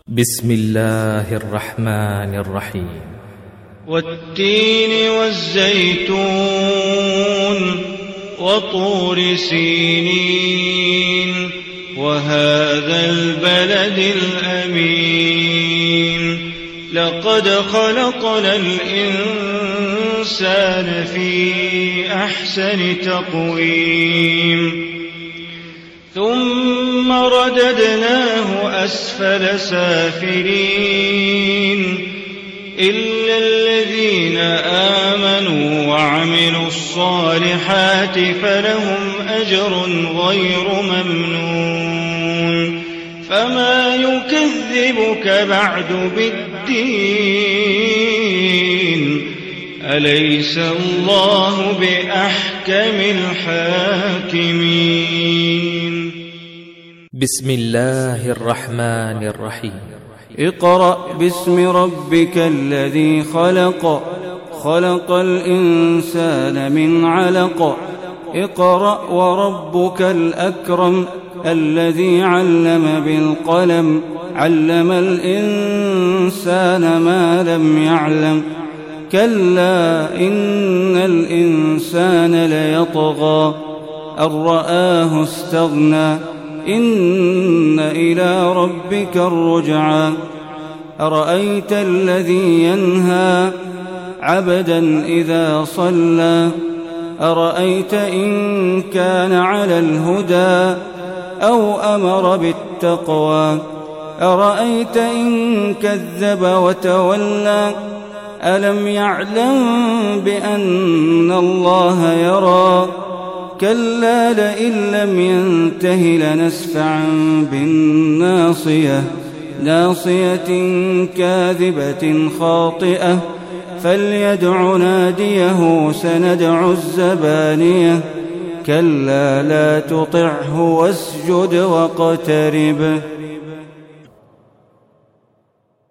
بسم الله الرحمن الرحيم. والتين والزيتون وطور سينين وهذا البلد الأمين لقد خلقنا الإنسان في أحسن تقويم ثم رددناه أسفل سافلين إلا الذين آمنوا وعملوا الصالحات فلهم أجر غير ممنون فما يكذبك بعد بالدين أليس الله بأحكم الحاكمين. بسم الله الرحمن الرحيم. اقرأ باسم ربك الذي خلق خلق الإنسان من علق اقرأ وربك الأكرم الذي علم بالقلم علم الإنسان ما لم يعلم كلا إن الإنسان ليطغى أن رآه استغنى إن إلى ربك الرجعى أرأيت الذي ينهى عبدا إذا صلى أرأيت إن كان على الهدى أو أمر بالتقوى أرأيت إن كذب وتولى ألم يعلم بأن الله يرى كلا لئن لم ينته لنسفعا بالناصية ناصية كاذبة خاطئة فليدع ناديه سندع الزبانية كلا لا تطعه واسجد واقترب.